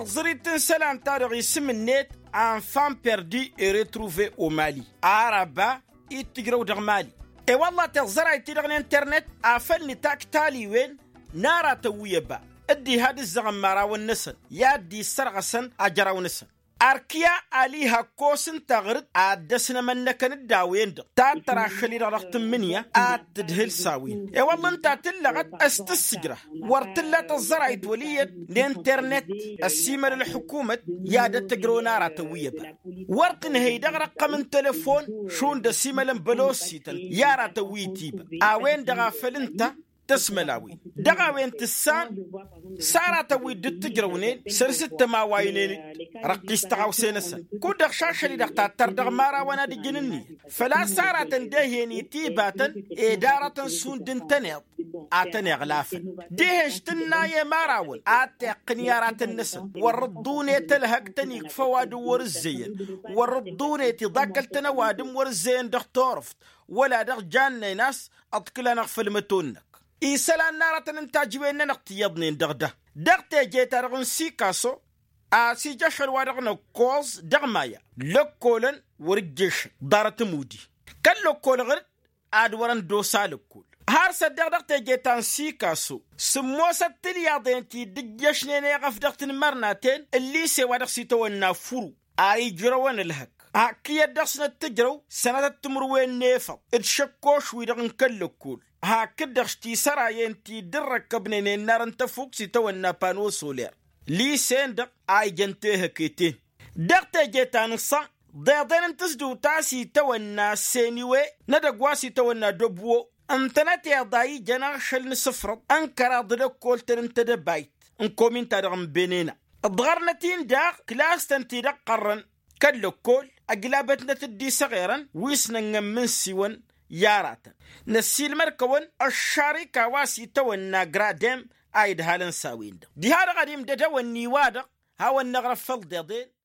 تغزريت سلام تاريخ اسم النت enfant perdu et retrouvé au Mali عربة يتقروا دغ مالي اي والله تغزر يتقروا الانترنت افلني تاك تالي وين نارا تويبا ادي هاد الزغمارا والنسن يادي السرغسن اجرا ونسن أركيا عليها كوسن تغرد عدسنا منك نداوين تاترا خليل رغت منيا تدهل ساوين يا والله انت تلغت استسجرة ورتلا تزرع تولية الانترنت السيمة للحكومة يادة تقرونارا تويبا ورتن هيدا رقم من تلفون شون دا سيمة لنبلوسيتا يارا تويتيبا اوين دغافل انت تسملاوي دغاوين تسان سارة توي دتجرونين سرست ما واينين رقيستغاو سينسن كو دغشاش اللي دغتاتر دغمارا وانا دي جنني فلا سارة تندهيني تيباتا إدارة سون دنتنيض آتني غلافن ديهشتنا يا ماراول قنيارات النسن وردوني تلهقتني فواد ورزين وردوني تضاكلتنا وادم ورزين دغتورفت ولا دغ جاني ناس أطكلنا في المتونك إيسالان نارة ننتاجوين نقتيضني دغده دغتي جيتا رغن سيكاسو سي جاشر وارغن كوز دغمايا لكولن ورجيش دارت مودي كان لكول غرد ورن دوسا لكول هارسا دغتي جيتا سيكاسو سموسا تلياضينتي دجاشنين يغف دغتن مرناتين اللي سي وادغ سيتونا فرو جروان الهك كي يدغسنا تجرو سنة تمروين نيفا اتشكوش ويدغن كلكول كدغشتي سراينتي درك ابنين النار انت فوق سيتونا بانو سولير لي سندق جنتيه كيتين دغتا جيتان صا ضيضين انتسدو تاسي تونا سينيوي ندقواسي تونا دبو انتنات يا ضاي جناح النصفرط انكرا ضدك كولتن انت دبايت انكومين تارغم بينينا الضغرنتين داغ كلاس تنتي قرن كالكول اقلابتنا تدي صغيرا ويسنا من سيون ياراتا نسيل مركون الشاركة واسي تونا قرادم ايد هالن ساوين دي هذا قديم دا وني وادا هاو النغرف فالديضين